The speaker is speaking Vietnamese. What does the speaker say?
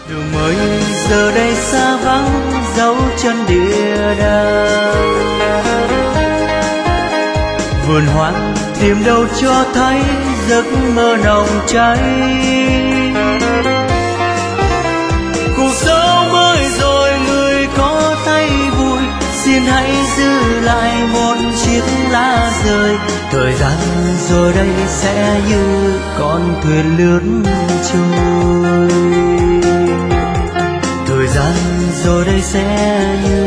đường mới giờ đây xa vắng dấu chân địa đàng. Vườn hoang tìm đâu cho thấy giấc mơ nồng cháy. Cuộc sống mới rồi người có thấy vui, xin hãy giữ lại một chiếc lá rơi. Thời gian rồi đây sẽ như con thuyền lướt trôi. Thời gian rồi đây sẽ như